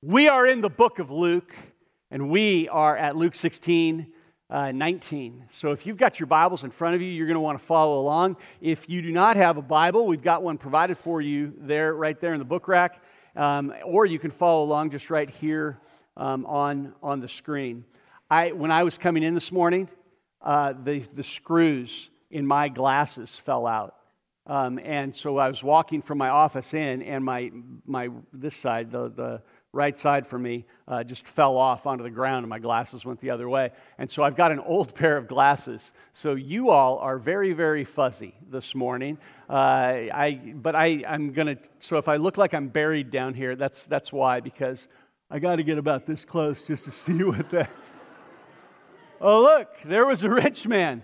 We are in the book of Luke, and we are at Luke 16, 19. So if you've got your Bibles in front of you, you're going to want to follow along. If you do not have a Bible, we've got one provided for you there, right there in the book rack, or you can follow along just right here on the screen. When I was coming in this morning, the screws in my glasses fell out. And so I was walking from my office in, and my this side, the right side for me, just fell off onto the ground, and my glasses went the other way. And so I've got an old pair of glasses. So you all are very, very fuzzy this morning. I'm gonna. So if I look like I'm buried down here, that's why, because I got to get about this close just to see what the. Oh, look, there was a rich man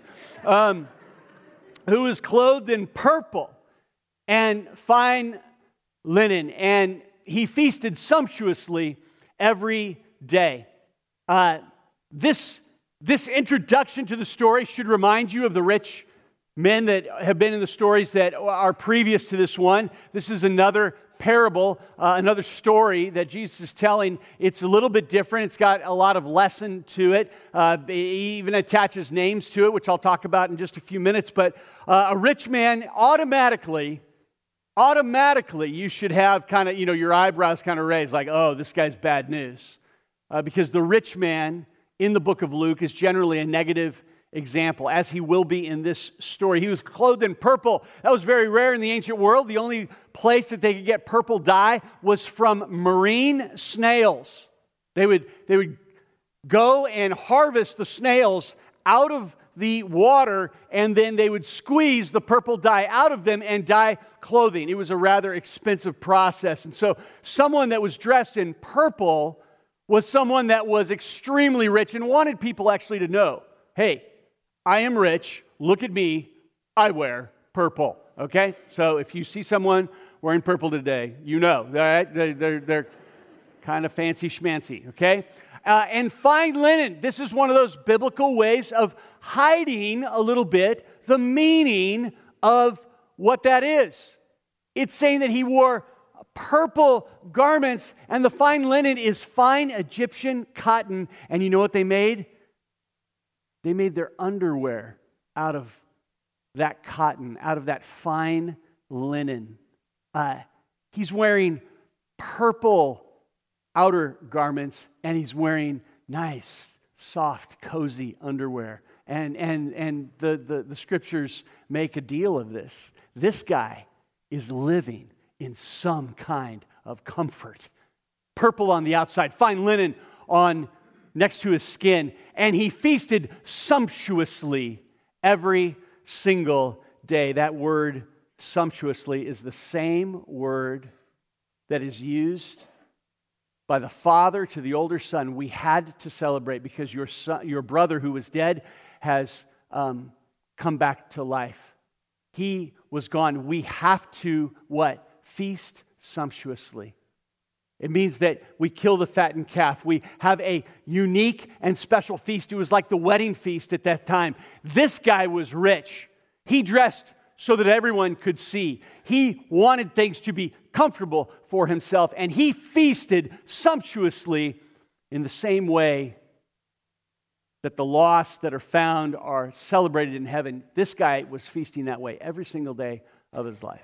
who was clothed in purple and fine linen, and he feasted sumptuously every day. This introduction to the story should remind you of the rich men that have been in the stories that are previous to this one. This is another parable, another story that Jesus is telling. It's a little bit different. It's got a lot of lesson to it. He even attaches names to it, which I'll talk about in just a few minutes. But a rich man automatically you should have kind of, your eyebrows kind of raised, like, oh, this guy's bad news. Because the rich man in the book of Luke is generally a negative example, as he will be in this story. He was clothed in purple. That was very rare in the ancient world. The only place that they could get purple dye was from marine snails. They would go and harvest the snails out of the water, and then they would squeeze the purple dye out of them and dye clothing. It was a rather expensive process. And so someone that was dressed in purple was someone that was extremely rich and wanted people actually to know, hey, I am rich, look at me, I wear purple, okay? So if you see someone wearing purple today, you know, all right? They're kind of fancy schmancy, okay? And fine linen, this is one of those biblical ways of hiding a little bit the meaning of what that is. It's saying that he wore purple garments, and the fine linen is fine Egyptian cotton, and you know what they made? They made their underwear out of that cotton, out of that fine linen. He's wearing purple outer garments, and he's wearing nice, soft, cozy underwear. And the scriptures make a deal of this. This guy is living in some kind of comfort. Purple on the outside, fine linen on next to his skin, and he feasted sumptuously every single day. That word sumptuously is the same word that is used by the father to the older son. We had to celebrate because your brother who was dead has come back to life. He was gone. We have to what? Feast sumptuously. It means that we kill the fattened calf. We have a unique and special feast. It was like the wedding feast at that time. This guy was rich. He dressed so that everyone could see. He wanted things to be comfortable for himself, and he feasted sumptuously in the same way that the lost that are found are celebrated in heaven. This guy was feasting that way every single day of his life.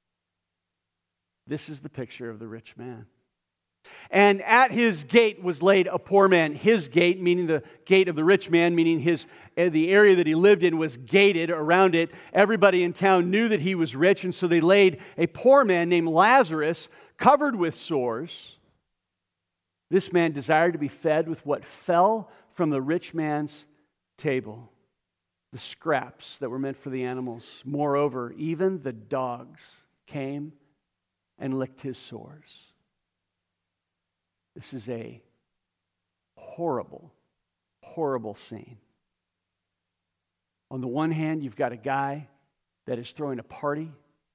This is the picture of the rich man. And at his gate was laid a poor man. His gate, meaning the gate of the rich man, meaning the area that he lived in was gated around it. Everybody in town knew that he was rich, and so they laid a poor man named Lazarus, covered with sores. This man desired to be fed with what fell from the rich man's table, the scraps that were meant for the animals. Moreover, even the dogs came and licked his sores. This is a horrible, horrible scene. On the one hand, you've got a guy that is throwing a party.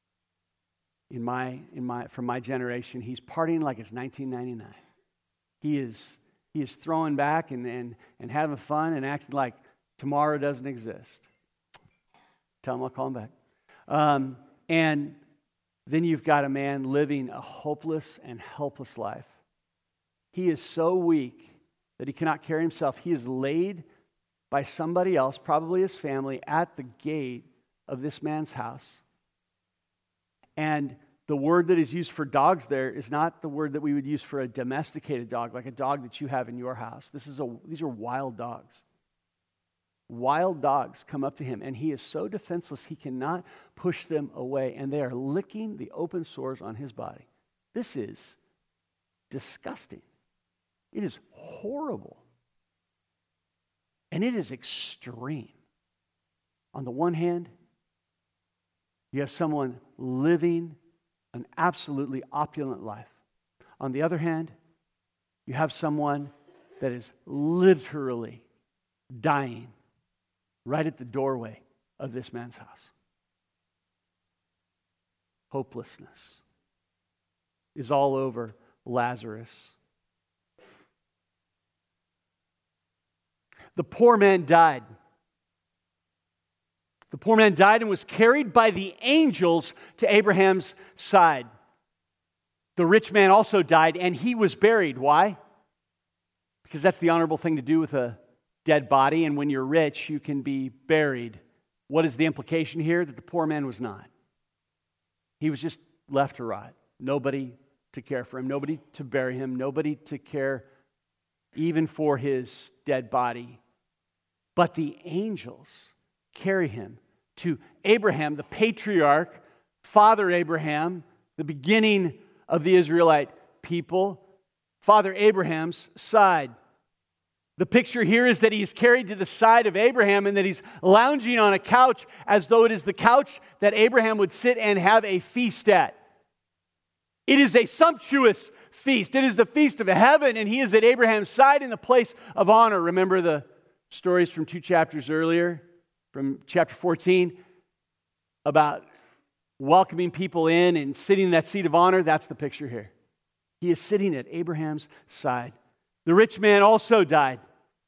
From my generation, he's partying like it's 1999. He is throwing back and having fun and acting like tomorrow doesn't exist. Tell him I'll call him back. And then you've got a man living a hopeless and helpless life. He is so weak that he cannot carry himself. He is laid by somebody else, probably his family, at the gate of this man's house. And the word that is used for dogs there is not the word that we would use for a domesticated dog, like a dog that you have in your house. These are wild dogs. Wild dogs come up to him, and he is so defenseless he cannot push them away, and they are licking the open sores on his body. This is disgusting. It is horrible. And it is extreme. On the one hand, you have someone living an absolutely opulent life. On the other hand, you have someone that is literally dying right at the doorway of this man's house. Hopelessness is all over Lazarus. The poor man died. The poor man died and was carried by the angels to Abraham's side. The rich man also died, and he was buried. Why? Because that's the honorable thing to do with a dead body, and when you're rich, you can be buried. What is the implication here? That the poor man was not. He was just left to rot. Nobody to care for him, nobody to bury him, nobody to care even for his dead body. But the angels carry him to Abraham, the patriarch, Father Abraham, the beginning of the Israelite people, Father Abraham's side. The picture here is that he is carried to the side of Abraham and that he's lounging on a couch as though it is the couch that Abraham would sit and have a feast at. It is a sumptuous feast. It is the feast of heaven, and he is at Abraham's side in the place of honor. Remember the stories from 2 chapters earlier, from chapter 14, about welcoming people in and sitting in that seat of honor? That's the picture here. He is sitting at Abraham's side. The rich man also died.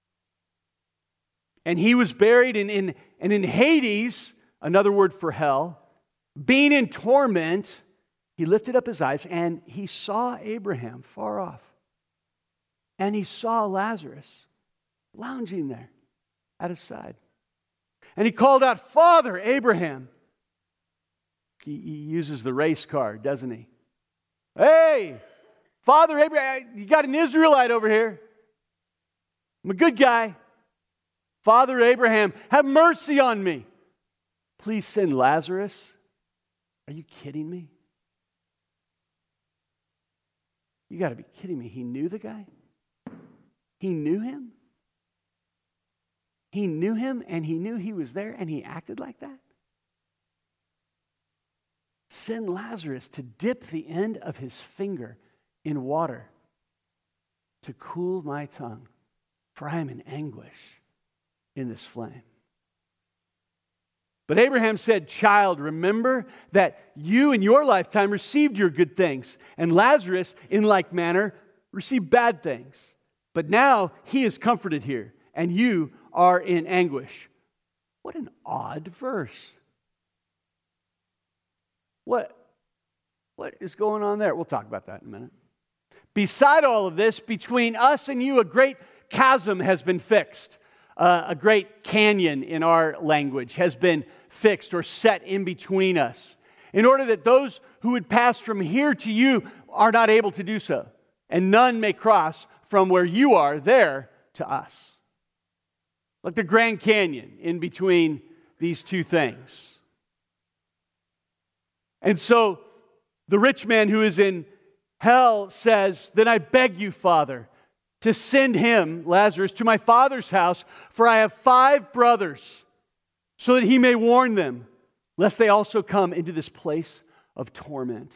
And he was buried in Hades, another word for hell, being in torment. He lifted up his eyes and he saw Abraham far off. And he saw Lazarus lounging there at his side. And he called out, "Father Abraham." He uses the race card, doesn't he? "Hey, Father Abraham, you got an Israelite over here. I'm a good guy. Father Abraham, have mercy on me. Please send Lazarus." Are you kidding me? You got to be kidding me. He knew the guy? He knew him? He knew him and he knew he was there and he acted like that? Send Lazarus to dip the end of his finger in water to cool my tongue, for I am in anguish in this flame. But Abraham said, "Child, remember that you in your lifetime received your good things, and Lazarus, in like manner, received bad things. But now he is comforted here, and you are in anguish." What an odd verse. What is going on there? We'll talk about that in a minute. Beside all of this, between us and you, a great chasm has been fixed. A great canyon in our language has been fixed or set in between us, in order that those who would pass from here to you are not able to do so, and none may cross from where you are there to us. Like the Grand Canyon in between these two things. And so the rich man who is in hell says, "Then I beg you, Father, to send him, Lazarus, to my father's house, for I have 5 brothers, so that he may warn them, lest they also come into this place of torment."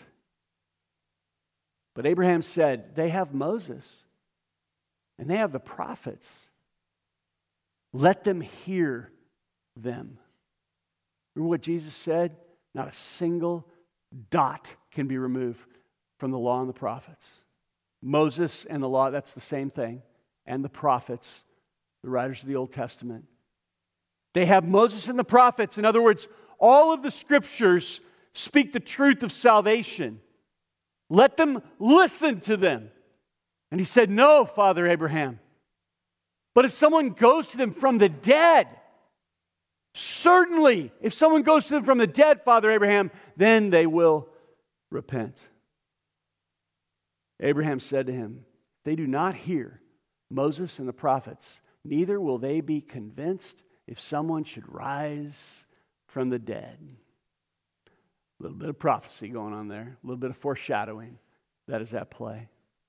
But Abraham said, "They have Moses, and they have the prophets. Let them hear them." Remember what Jesus said? Not a single dot can be removed from the law and the prophets. Moses and the law, that's the same thing. And the prophets, the writers of the Old Testament. They have Moses and the prophets. In other words, all of the scriptures speak the truth of salvation. Let them listen to them. And he said, "No, Father Abraham. But if someone goes to them from the dead, certainly, if someone goes to them from the dead, Father Abraham, then they will repent." Abraham said to him, "They do not hear Moses and the prophets, neither will they be convinced if someone should rise from the dead." A little bit of prophecy going on there, a little bit of foreshadowing that is at play.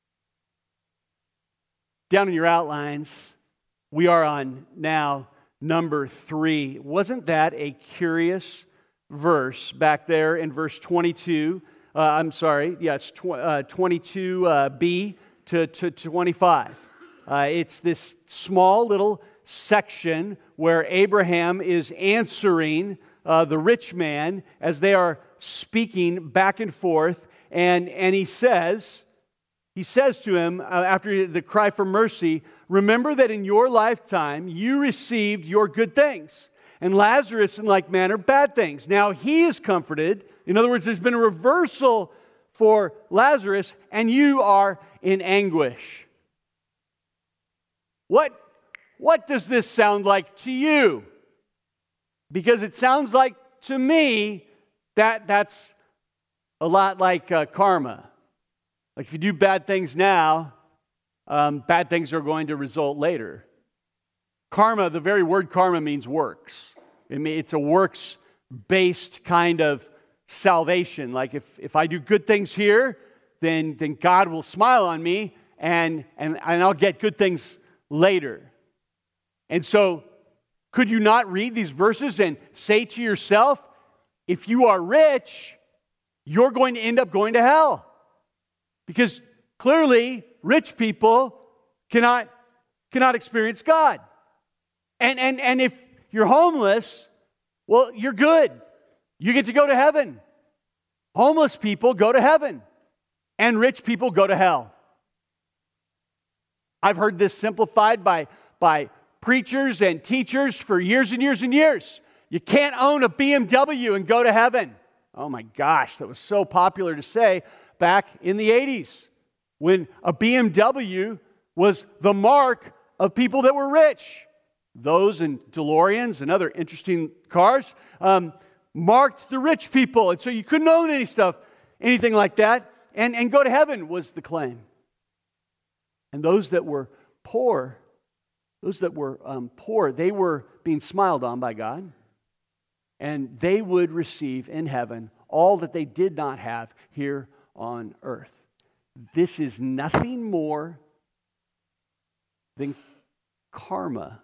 Down in your outlines, we are on now number 3. Wasn't that a curious verse back there in verse 22? Yes, 22b to 25. It's this small little section where Abraham is answering the rich man as they are speaking back and forth, and he says to him after the cry for mercy, "Remember that in your lifetime you received your good things, and Lazarus in like manner bad things. Now he is comforted." In other words, there's been a reversal for Lazarus, and you are in anguish. What does this sound like to you? Because it sounds like to me that's a lot like karma. Like if you do bad things now, bad things are going to result later. Karma, the very word karma means works. It's a works-based kind of salvation. Like if I do good things here, then God will smile on me and I'll get good things later. And so, could you not read these verses and say to yourself, if you are rich, you're going to end up going to hell? Because clearly, rich people cannot experience God. And if you're homeless, well, you're good. You get to go to heaven. Homeless people go to heaven, and rich people go to hell. I've heard this simplified by preachers and teachers for years and years and years. You can't own a BMW and go to heaven. Oh my gosh, that was so popular to say back in the 80s when a BMW was the mark of people that were rich. Those and DeLoreans and other interesting cars marked the rich people. And so you couldn't own anything like that. And go to heaven was the claim. And those that were poor, they were being smiled on by God. And they would receive in heaven all that they did not have here on earth. This is nothing more than karma.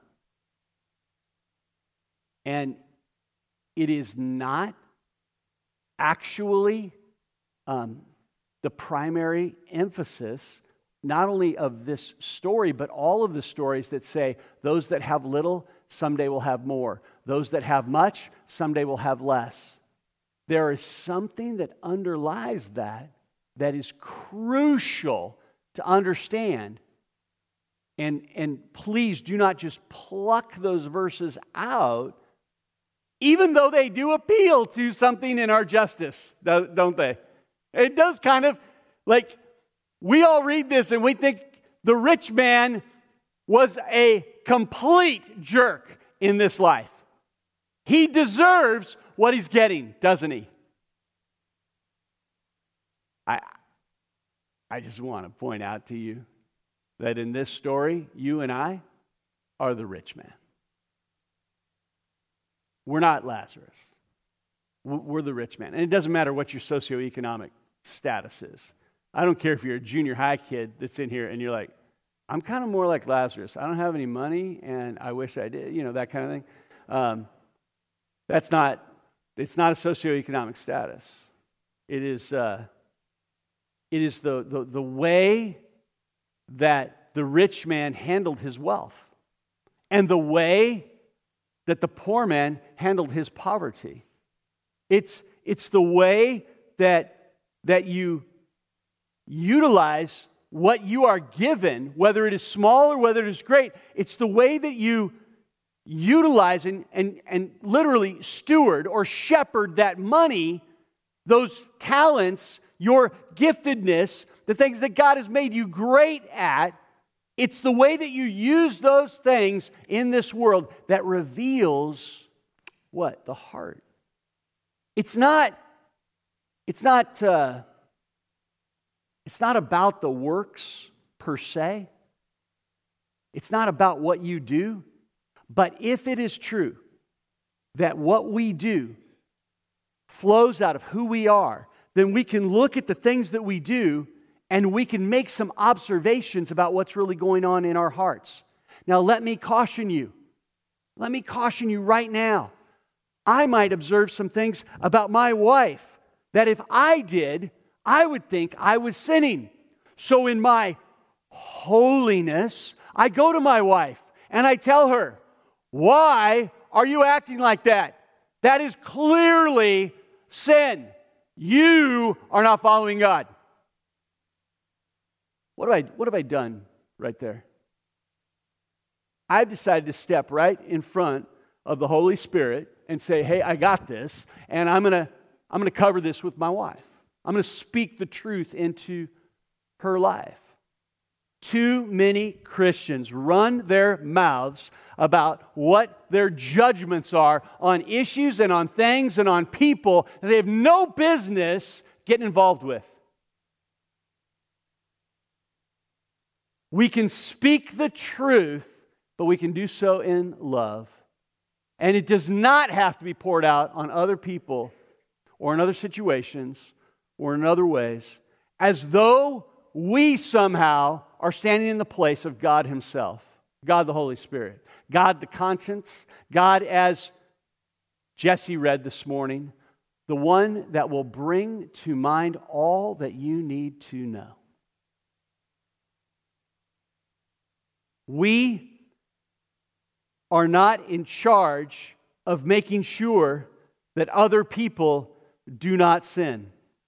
And it is not actually the primary emphasis, not only of this story, but all of the stories that say those that have little someday will have more. Those that have much someday will have less. There is something that underlies that is crucial to understand. And please do not just pluck those verses out, even though they do appeal to something in our justice, don't they? It does kind of, like, we all read this and we think the rich man was a complete jerk in this life. He deserves what he's getting, doesn't he? I just want to point out to you that in this story, you and I are the rich man. We're not Lazarus. We're the rich man. And it doesn't matter what your socioeconomic status is. I don't care if you're a junior high kid that's in here and you're like, I'm kind of more like Lazarus. I don't have any money and I wish I did, that kind of thing. It's not a socioeconomic status. It is the way that the rich man handled his wealth and the way that the poor man handled his poverty. It's the way that you utilize what you are given, whether it is small or whether it is great. It's the way that you utilize and literally steward or shepherd that money, those talents your giftedness, the things that God has made you great at. It's the way that you use those things in this world that reveals what? The heart. It's not about the works per se. It's not about what you do. But if it is true that what we do flows out of who we are, then we can look at the things that we do and we can make some observations about what's really going on in our hearts. Now, let me caution you. Let me caution you right now. I might observe some things about my wife that if I did, I would think I was sinning. So in my holiness, I go to my wife and I tell her, why are you acting like that? That is clearly sin. You are not following God. What have I done right there? I've decided to step right in front of the Holy Spirit and say, hey, I got this, and I'm going to cover this with my wife. I'm going to speak the truth into her life. Too many Christians run their mouths about what their judgments are on issues and on things and on people that they have no business getting involved with. We can speak the truth, but we can do so in love. And it does not have to be poured out on other people or in other situations or in other ways, as though we somehow are standing in the place of God Himself, God the Holy Spirit, God the conscience, God, as Jesse read this morning, the one that will bring to mind all that you need to know. We are not in charge of making sure that other people do not sin.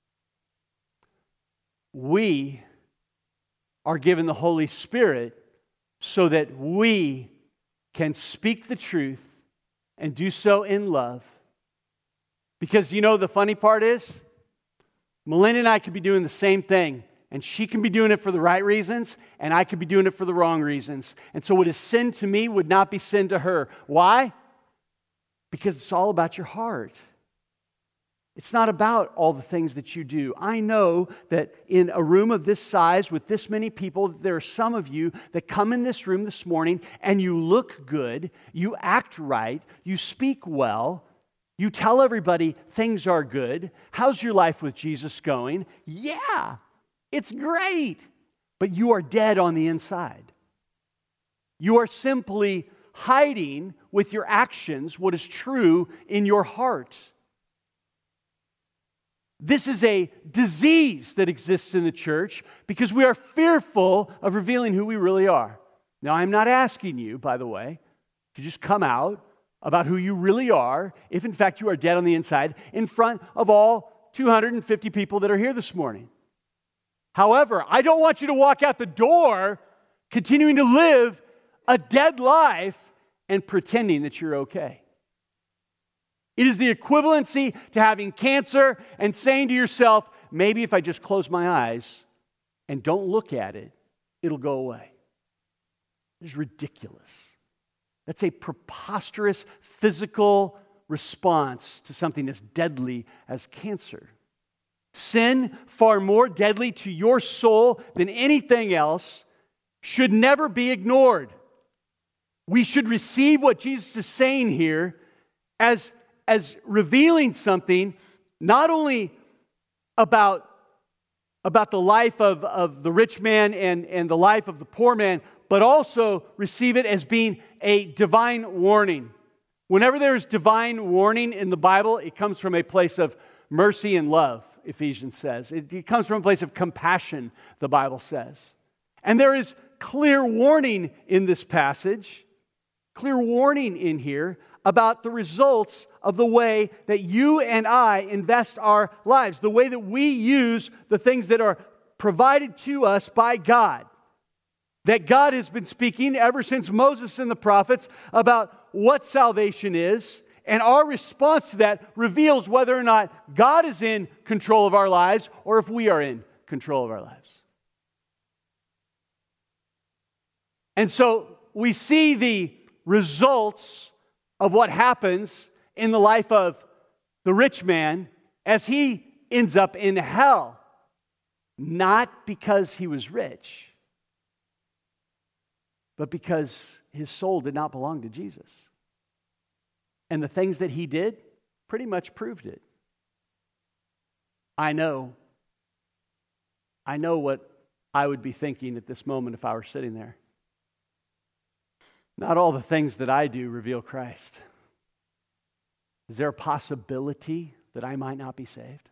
We are given the Holy Spirit so that we can speak the truth and do so in love. Because you know the funny part is, Melinda and I could be doing the same thing, and she can be doing it for the right reasons, and I could be doing it for the wrong reasons. And so what is sin to me would not be sin to her. Why? Because it's all about your heart. It's not about all the things that you do. I know that in a room of this size with this many people, there are some of you that come in this room this morning and you look good, you act right, you speak well, you tell everybody things are good. How's your life with Jesus going? Yeah, it's great. But you are dead on the inside. You are simply hiding with your actions what is true in your heart. This is a disease that exists in the church because we are fearful of revealing who we really are. Now, I'm not asking you, by the way, to just come out about who you really are, if in fact you are dead on the inside, in front of all 250 people that are here this morning. However, I don't want you to walk out the door continuing to live a dead life and pretending that you're okay. It is the equivalency to having cancer and saying to yourself, maybe if I just close my eyes and don't look at it, it'll go away. It's ridiculous. That's a preposterous physical response to something as deadly as cancer. Sin, far more deadly to your soul than anything else, should never be ignored. We should receive what Jesus is saying here as revealing something not only about the life of the rich man and the life of the poor man, but also receive it as being a divine warning. Whenever there's divine warning in the Bible, it comes from a place of mercy and love, Ephesians says. It comes from a place of compassion, the Bible says. And there is clear warning in this passage, clear warning in here about the results of the way that you and I invest our lives, the way that we use the things that are provided to us by God. That God has been speaking ever since Moses and the prophets about what salvation is And our response to that reveals whether or not God is in control of our lives or if we are in control of our lives. And so we see the results of what happens in the life of the rich man as he ends up in hell. Not because he was rich, but because his soul did not belong to Jesus. And the things that he did pretty much proved it. I know what I would be thinking at this moment if I were sitting there. Not all the things that I do reveal Christ. Is there a possibility that I might not be saved?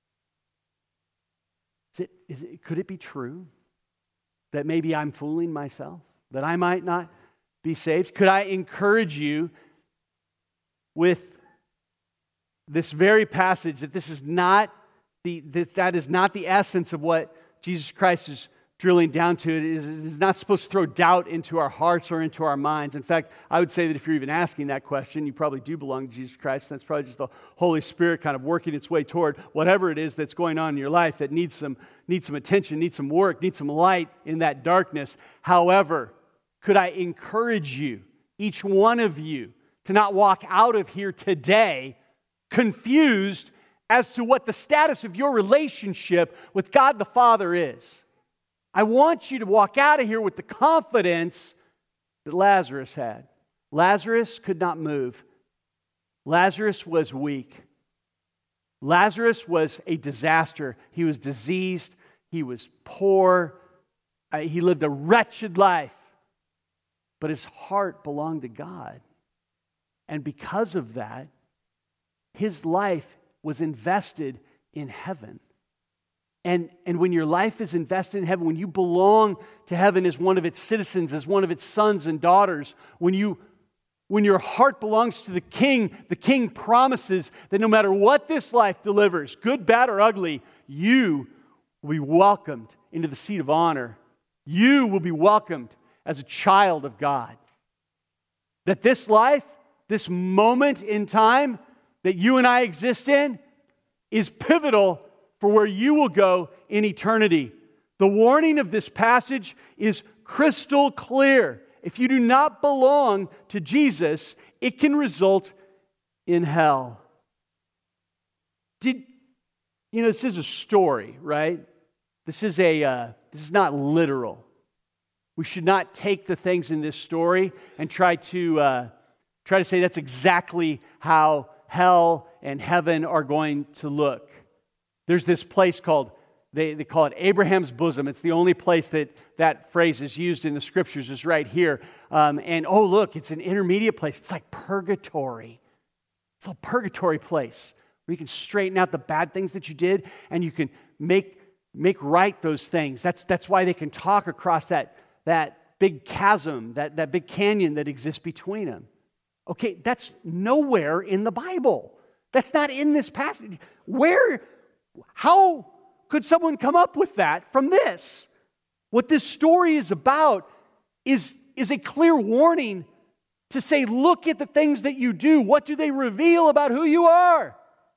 Could it be true that maybe I'm fooling myself? That I might not be saved? Could I encourage you with this very passage that that is not the essence of what Jesus Christ is drilling down to? It is not supposed to throw doubt into our hearts or into our minds. In fact, I would say that if you're even asking that question, you probably do belong to Jesus Christ. That's probably just the Holy Spirit kind of working its way toward whatever it is that's going on in your life that needs some attention, needs some work, needs some light in that darkness. However, could I encourage you, each one of you, to not walk out of here today confused as to what the status of your relationship with God the Father is? I want you to walk out of here with the confidence that Lazarus had. Lazarus could not move. Lazarus was weak. Lazarus was a disaster. He was diseased. He was poor. He lived a wretched life. But his heart belonged to God. And because of that, his life was invested in heaven. And when your life is invested in heaven, when you belong to heaven as one of its citizens, as one of its sons and daughters, when your heart belongs to the King promises that no matter what this life delivers, good, bad, or ugly, you will be welcomed into the seat of honor. You will be welcomed as a child of God. That this life, this moment in time that you and I exist in, is pivotal for where you will go in eternity. The warning of this passage is crystal clear. If you do not belong to Jesus, it can result in hell. This is a story, right? This is not literal. We should not take the things in this story and try to say that's exactly how hell and heaven are going to look. There's this place called, they call it Abraham's bosom. It's the only place that phrase is used in the Scriptures, is right here. Look, it's an intermediate place. It's like purgatory. It's a purgatory place where you can straighten out the bad things that you did and you can make right those things. That's why they can talk across that big chasm, that big canyon that exists between them. Okay, that's nowhere in the Bible. That's not in this passage. How could someone come up with that from this? What this story is about is a clear warning to say, look at the things that you do. What do they reveal about who you are?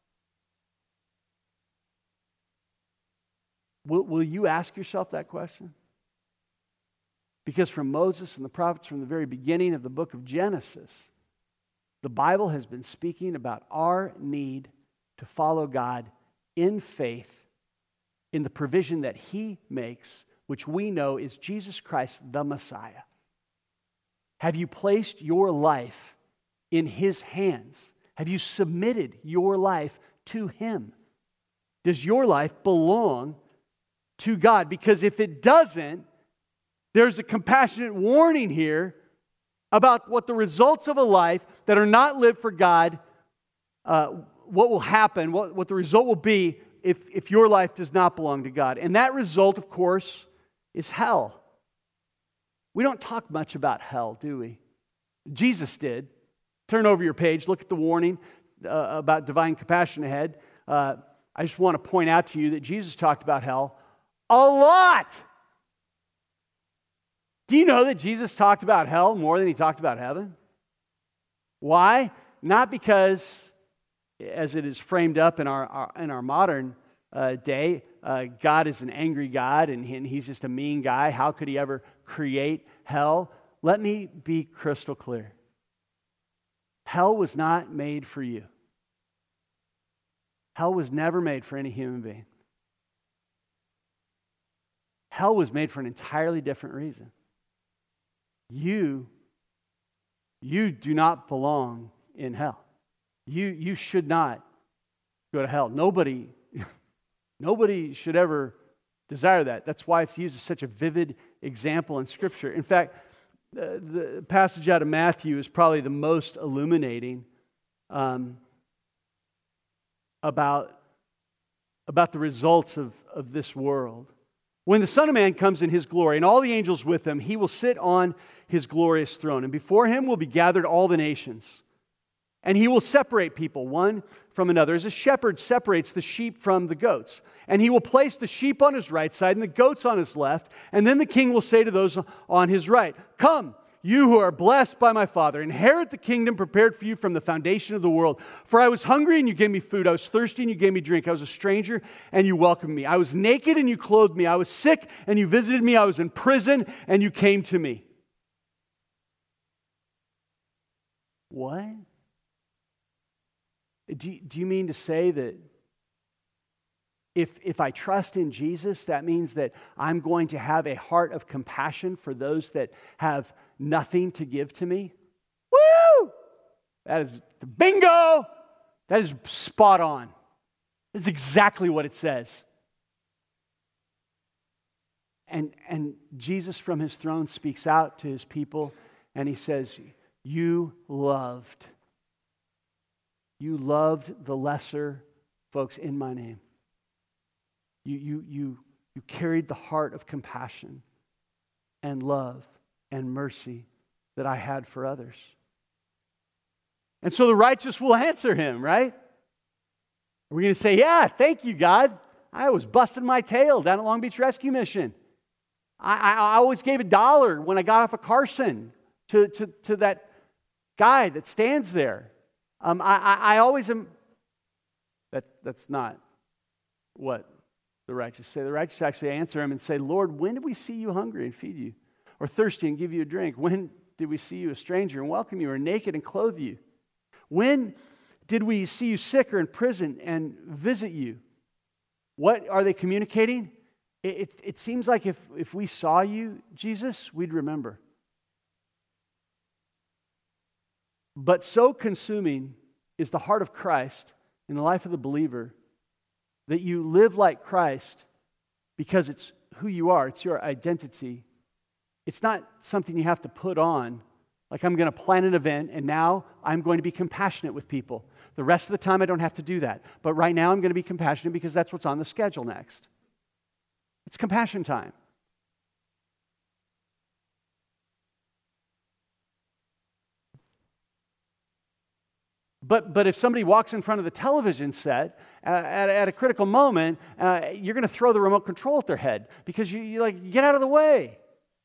Will you ask yourself that question? Because from Moses and the prophets, from the very beginning of the book of Genesis, the Bible has been speaking about our need to follow God in faith in the provision that He makes, which we know is Jesus Christ, the Messiah. Have you placed your life in His hands? Have you submitted your life to Him? Does your life belong to God? Because if it doesn't, there's a compassionate warning here about what the results of a life that are not lived for God, what will happen, what the result will be if your life does not belong to God. And that result, of course, is hell. We don't talk much about hell, do we? Jesus did. Turn over your page, look at the warning about divine compassion ahead. I just want to point out to you that Jesus talked about hell a lot. Do you know that Jesus talked about hell more than He talked about heaven? Why? not because, as it is framed up in our modern day, God is an angry God and he's just a mean guy. How could he ever create hell? Let me be crystal clear. Hell was not made for you. Hell was never made for any human being. Hell was made for an entirely different reason. You do not belong in hell. You should not go to hell. Nobody should ever desire that. That's why it's used as such a vivid example in Scripture. In fact, the passage out of Matthew is probably the most illuminating about the results of this world. When the Son of Man comes in His glory and all the angels with Him, He will sit on His glorious throne. And before Him will be gathered all the nations. And He will separate people one from another, as a shepherd separates the sheep from the goats. And He will place the sheep on His right side and the goats on His left. And then the King will say to those on His right, "Come, you who are blessed by my Father, inherit the kingdom prepared for you from the foundation of the world. For I was hungry and you gave me food. I was thirsty and you gave me drink. I was a stranger and you welcomed me. I was naked and you clothed me. I was sick and you visited me. I was in prison and you came to me." What? Do you mean to say that if I trust in Jesus, that means that I'm going to have a heart of compassion for those that have nothing to give to me? Woo! That is bingo! That is spot on. That's exactly what it says. And Jesus from His throne speaks out to His people and He says, You loved the lesser folks in my name. You carried the heart of compassion and love and mercy that I had for others. And so the righteous will answer Him, right? We're going to say, "Yeah, thank you, God. I was busting my tail down at Long Beach Rescue Mission. I always gave $1 when I got off of Carson to that guy that stands there. I always am." That's not what the righteous say. The righteous actually answer Him and say, "Lord, when did we see you hungry and feed you? Or thirsty and give you a drink? When did we see you a stranger and welcome you? Or naked and clothe you? When did we see you sick or in prison and visit you?" What are they communicating? It seems like if we saw you, Jesus, we'd remember. But so consuming is the heart of Christ in the life of the believer that you live like Christ because it's who you are, it's your identity. It's not something you have to put on, like I'm going to plan an event and now I'm going to be compassionate with people. The rest of the time I don't have to do that. But right now I'm going to be compassionate because that's what's on the schedule next. It's compassion time. But if somebody walks in front of the television set at a critical moment, you're going to throw the remote control at their head because you get out of the way.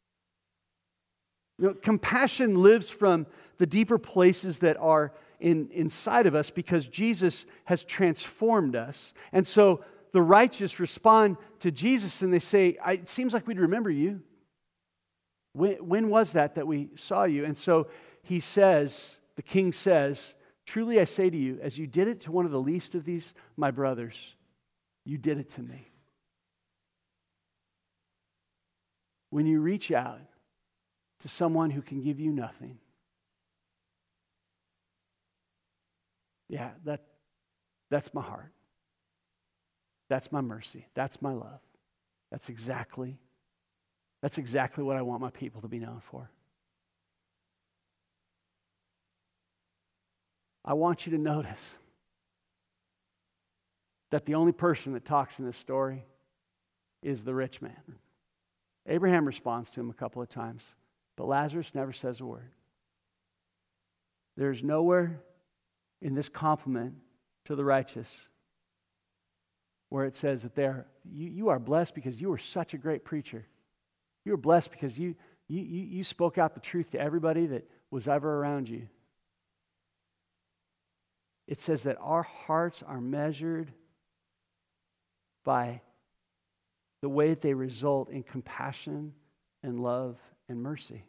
Compassion lives from the deeper places that are inside of us because Jesus has transformed us. And so the righteous respond to Jesus and they say, "It seems like we'd remember you. When was that we saw you?" And so He says, the King says, "Truly I say to you, as you did it to one of the least of these, my brothers, you did it to me." When you reach out to someone who can give you nothing, yeah, that's my heart. That's my mercy. That's my love. That's exactly what I want my people to be known for. I want you to notice that the only person that talks in this story is the rich man. Abraham responds to him a couple of times, but Lazarus never says a word. There's nowhere in this compliment to the righteous where it says that you are blessed because you were such a great preacher. You were blessed because you spoke out the truth to everybody that was ever around you. it says that our hearts are measured by the way that they result in compassion and love and mercy.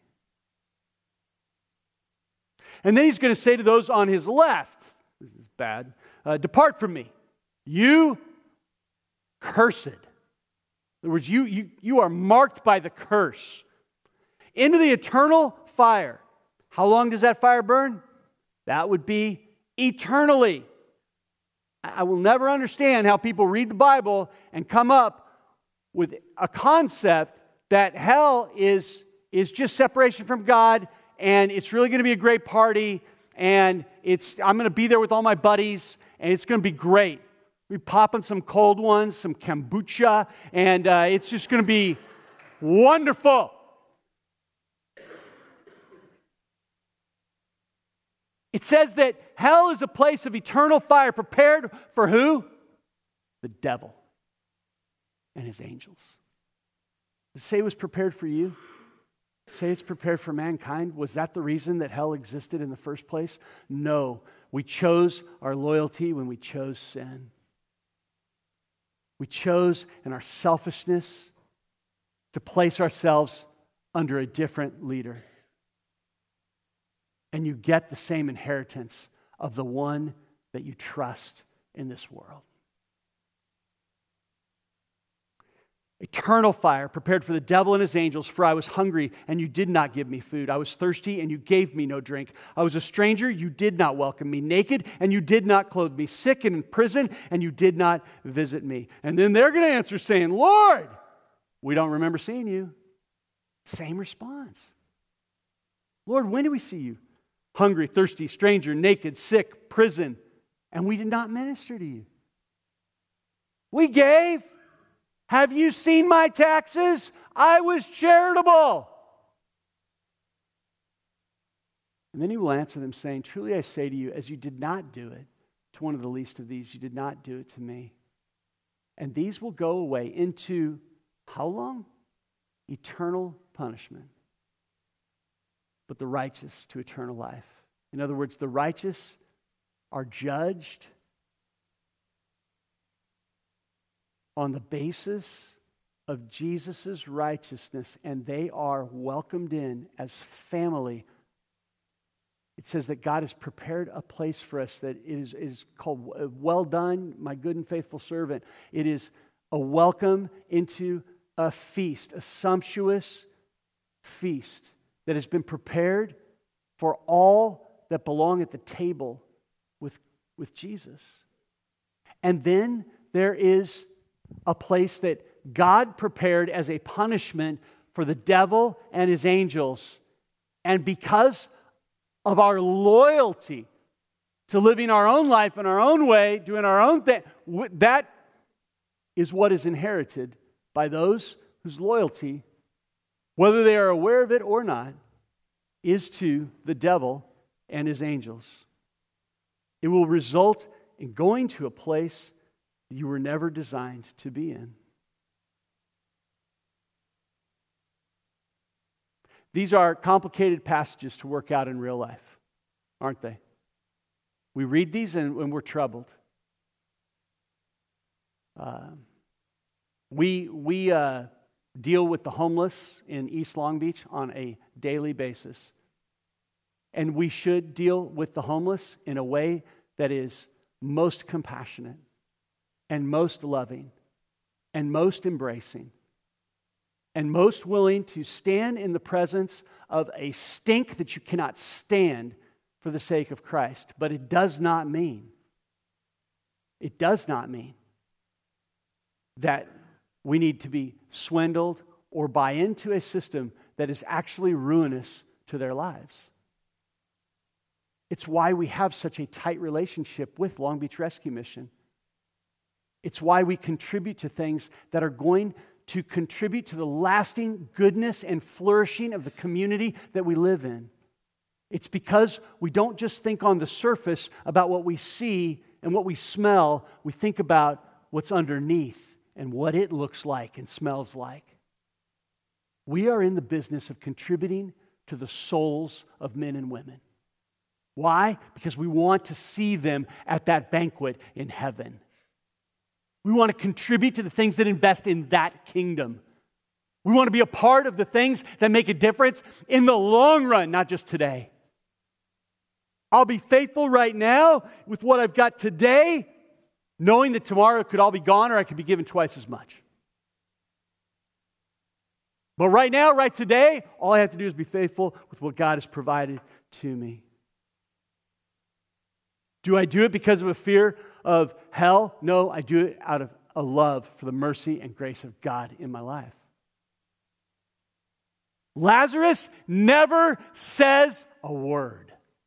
And then he's going to say to those on his left, this is bad, depart from me, you cursed. In other words, you are marked by the curse. Into the eternal fire. How long does that fire burn? That would be eternally. I will never understand how people read the Bible and come up with a concept that hell is just separation from God, and it's really going to be a great party, and I'm going to be there with all my buddies, and it's going to be great. We're popping some cold ones, some kombucha, and it's just going to be wonderful. It says that hell is a place of eternal fire prepared for who? The devil and his angels. Does it say it was prepared for you? Say it's prepared for mankind? Was that the reason that hell existed in the first place? No. We chose our loyalty when we chose sin. We chose in our selfishness to place ourselves under a different leader. And you get the same inheritance of the one that you trust in this world. Eternal fire prepared for the devil and his angels, for I was hungry and you did not give me food. I was thirsty and you gave me no drink. I was a stranger, you did not welcome me. Naked and you did not clothe me. Sick and in prison and you did not visit me. And then they're going to answer saying, Lord, we don't remember seeing you. Same response. Lord, when did we see you? Hungry, thirsty, stranger, naked, sick, prison, and we did not minister to you. We gave. Have you seen my taxes? I was charitable. And then he will answer them saying, truly I say to you, as you did not do it to one of the least of these, you did not do it to me. And these will go away into how long? Eternal punishment. But the righteous to eternal life. In other words, the righteous are judged on the basis of Jesus' righteousness, and they are welcomed in as family. It says that God has prepared a place for us that is called, well done, my good and faithful servant. It is a welcome into a feast, a sumptuous feast that has been prepared for all that belong at the table with Jesus. And then there is a place that God prepared as a punishment for the devil and his angels. And because of our loyalty to living our own life in our own way, doing our own thing, that is what is inherited by those whose loyalty, whether they are aware of it or not, is to the devil and his angels. It will result in going to a place that you were never designed to be in. These are complicated passages to work out in real life, aren't they? We read these and we're troubled. We deal with the homeless in East Long Beach on a daily basis. And we should deal with the homeless in a way that is most compassionate and most loving and most embracing and most willing to stand in the presence of a stink that you cannot stand for the sake of Christ. But it does not mean that we need to be swindled or buy into a system that is actually ruinous to their lives. It's why we have such a tight relationship with Long Beach Rescue Mission. It's why we contribute to things that are going to contribute to the lasting goodness and flourishing of the community that we live in. It's because we don't just think on the surface about what we see and what we smell. We think about what's underneath and what it looks like and smells like. We are in the business of contributing to the souls of men and women. Why? Because we want to see them at that banquet in heaven. We want to contribute to the things that invest in that kingdom. We want to be a part of the things that make a difference in the long run, not just today. I'll be faithful right now with what I've got today, knowing that tomorrow it could all be gone or I could be given twice as much. But right now, right today, all I have to do is be faithful with what God has provided to me. Do I do it because of a fear of hell? No, I do it out of a love for the mercy and grace of God in my life. Lazarus never says a word.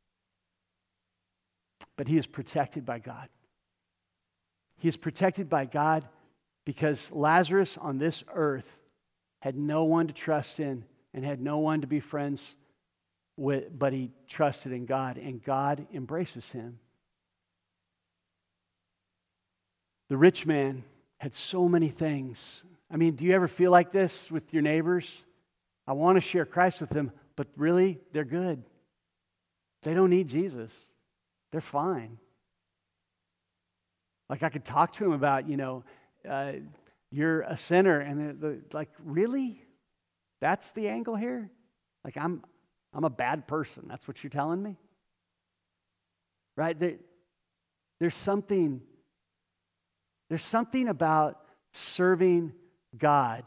But he is protected by God. He is protected by God because Lazarus on this earth had no one to trust in and had no one to be friends with, but he trusted in God, and God embraces him. The rich man had so many things. I mean, do you ever feel like this with your neighbors? I want to share Christ with them, but really, they're good. They don't need Jesus. They're fine. Like I could talk to him about, you're a sinner, and they're like, really? That's the angle here? Like I'm a bad person. That's what you're telling me? Right? There's something about serving God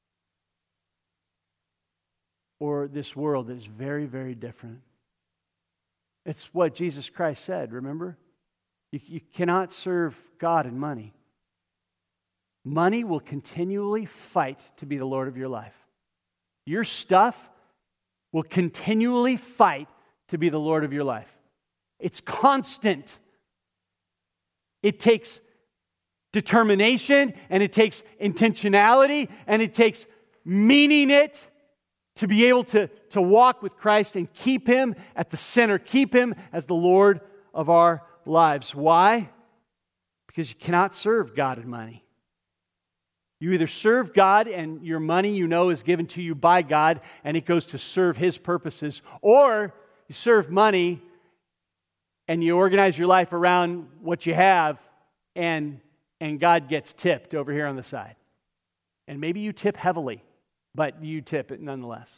or this world that is very, very different. It's what Jesus Christ said, remember? You cannot serve God and money. Money will continually fight to be the Lord of your life. Your stuff will continually fight to be the Lord of your life. It's constant. It takes determination, and it takes intentionality, and it takes meaning it to be able to walk with Christ and keep Him at the center, keep Him as the Lord of our lives. Why? Because you cannot serve God and money. You either serve God and your money is given to you by God and it goes to serve His purposes, or you serve money and you organize your life around what you have and God gets tipped over here on the side. And maybe you tip heavily, but you tip it nonetheless.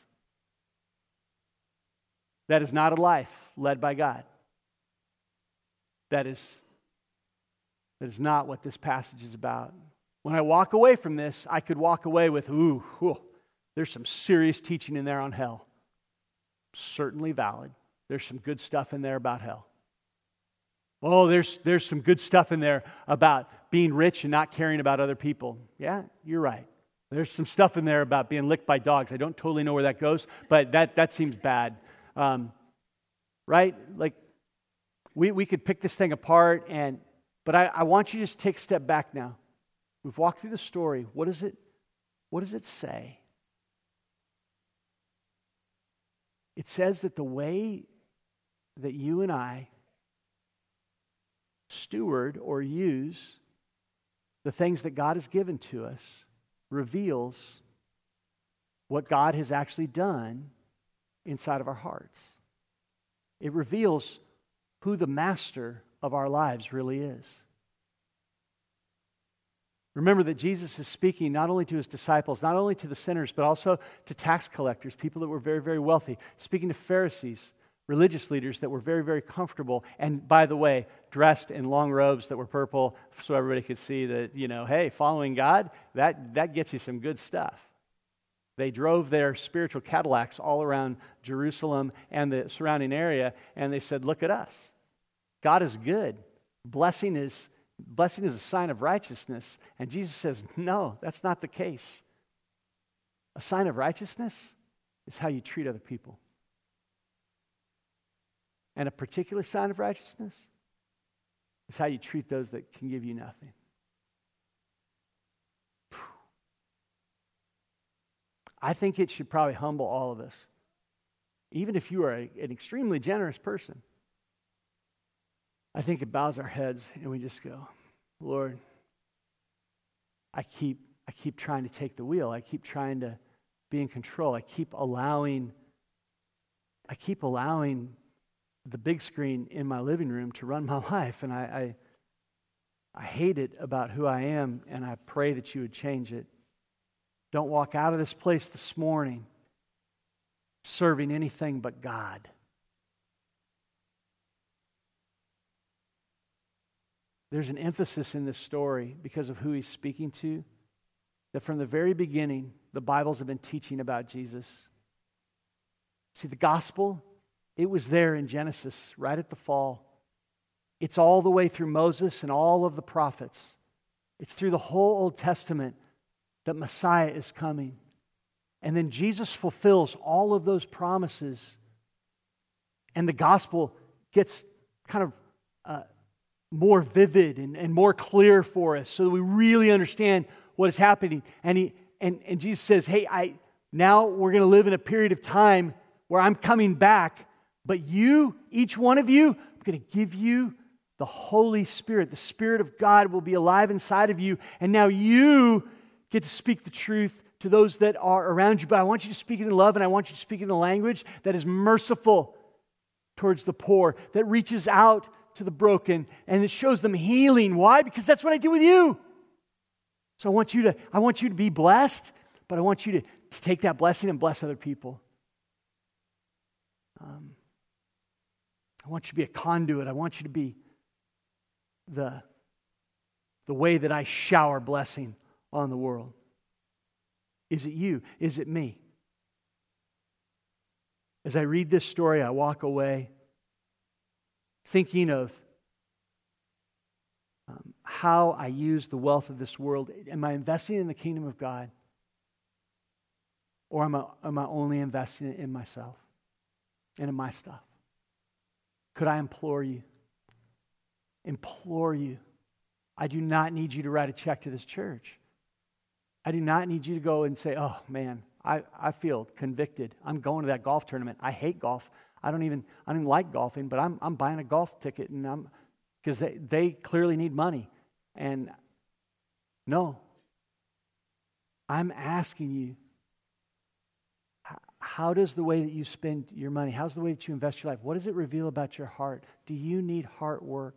That is not a life led by God. That is not what this passage is about. When I walk away from this, I could walk away with, there's some serious teaching in there on hell. Certainly valid. There's some good stuff in there about hell. Oh, there's some good stuff in there about being rich and not caring about other people. Yeah, you're right. There's some stuff in there about being licked by dogs. I don't totally know where that goes, but that seems bad. Right? Like, we could pick this thing apart, but I want you to just take a step back now. We've walked through the story. What does it say? It says that the way that you and I steward or use the things that God has given to us reveals what God has actually done inside of our hearts. It reveals who the master of our lives really is. Remember that Jesus is speaking not only to His disciples, not only to the sinners, but also to tax collectors, people that were very, very wealthy, speaking to Pharisees, religious leaders that were very, very comfortable, and by the way, dressed in long robes that were purple so everybody could see that, hey, following God, that gets you some good stuff. They drove their spiritual Cadillacs all around Jerusalem and the surrounding area, and they said, look at us. God is good. Blessing is a sign of righteousness. And Jesus says, no, that's not the case. A sign of righteousness is how you treat other people. And a particular sign of righteousness is how you treat those that can give you nothing. I think it should probably humble all of us. Even if you are an extremely generous person, I think it bows our heads and we just go, Lord, I keep trying to take the wheel. I keep trying to be in control. I keep allowing the big screen in my living room to run my life, and I hate it about who I am, and I pray that you would change it. Don't walk out of this place this morning serving anything but God. There's an emphasis in this story because of who he's speaking to, that from the very beginning, the Bibles have been teaching about Jesus. See, the gospel, it was there in Genesis, right at the fall. It's all the way through Moses and all of the prophets. It's through the whole Old Testament that Messiah is coming. And then Jesus fulfills all of those promises. And the gospel gets kind of more vivid and more clear for us so that we really understand what is happening. And Jesus says, hey, now we're going to live in a period of time where I'm coming back, but you, each one of you, I'm going to give you the Holy Spirit. The Spirit of God will be alive inside of you, and now you get to speak the truth to those that are around you. But I want you to speak it in love, and I want you to speak it in a language that is merciful towards the poor, that reaches out to the broken, and it shows them healing. Why? Because that's what I do with you. So I want you to be blessed, but I want you to take that blessing and bless other people. I want you to be a conduit. I want you to be the way that I shower blessing on the world. Is it you? Is it me? As I read this story, I walk away thinking of how I use the wealth of this world. Am I investing in the kingdom of God? Or am I only investing in myself and in my stuff? Could I implore you? Implore you. I do not need you to write a check to this church. I do not need you to go and say, oh man, I feel convicted. I'm going to that golf tournament. I hate golf. I don't even like golfing, but I'm buying a golf ticket, and because they clearly need money. And no, I'm asking you, how does the way that you spend your money, how's the way that you invest your life, what does it reveal about your heart? Do you need heart work?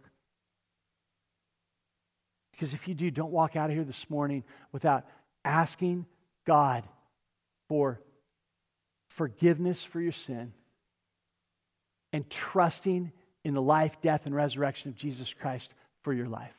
Because if you do, don't walk out of here this morning without asking God for forgiveness for your sin and trusting in the life, death, and resurrection of Jesus Christ for your life.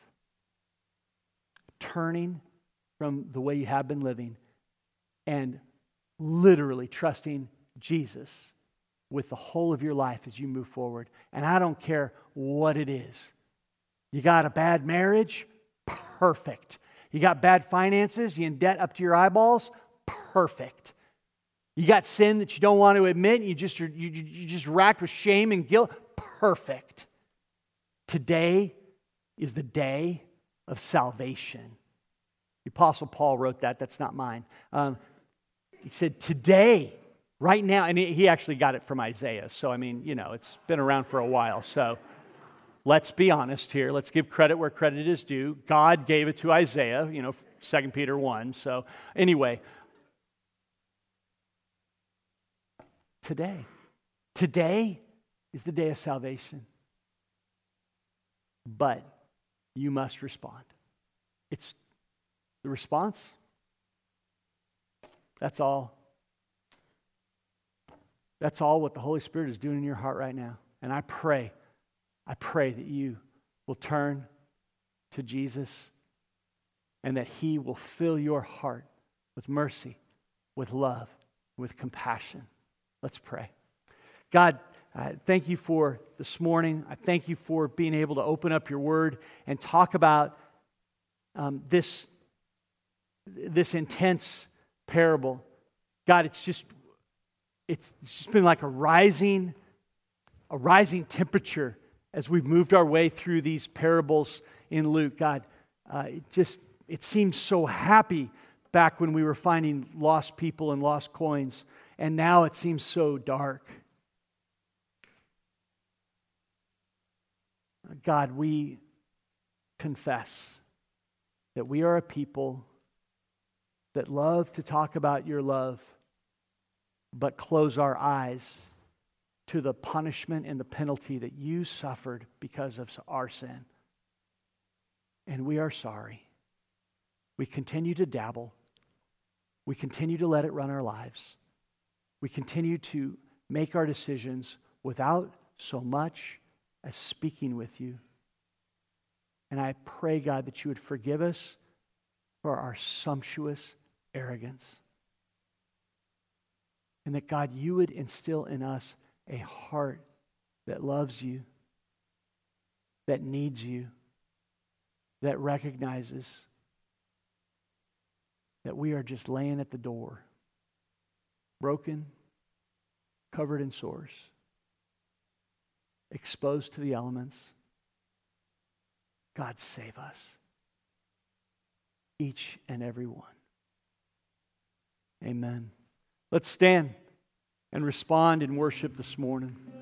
Turning from the way you have been living and literally trusting Jesus with the whole of your life as you move forward. And I don't care what it is. You got a bad marriage? Perfect. You got bad finances? You in debt up to your eyeballs? Perfect. You got sin that you don't want to admit, and you just racked with shame and guilt? Perfect. Today is the day of salvation. The Apostle Paul wrote that. That's not mine. He said, today, right now, and he actually got it from Isaiah. So, I mean, it's been around for a while. So, let's be honest here. Let's give credit where credit is due. God gave it to Isaiah, 2 Peter 1. So, anyway, today is the day of salvation. But you must respond. It's the response. That's all. That's all what the Holy Spirit is doing in your heart right now. And I pray that you will turn to Jesus and that He will fill your heart with mercy, with love, with compassion. Let's pray. God, thank you for this morning. I thank you for being able to open up your word and talk about this intense parable. God, it's just been like a rising temperature as we've moved our way through these parables in Luke. God, it seemed so happy back when we were finding lost people and lost coins, and now it seems so dark. God, we confess that we are a people that love to talk about your love, but close our eyes to the punishment and the penalty that you suffered because of our sin. And we are sorry. We continue to dabble. We continue to let it run our lives. We continue to make our decisions without so much as speaking with you. And I pray, God, that you would forgive us for our sumptuous arrogance. And that, God, you would instill in us a heart that loves you, that needs you, that recognizes that we are just laying at the door, broken, covered in sores, exposed to the elements. God, save us, each and every one. Amen. Let's stand and respond in worship this morning.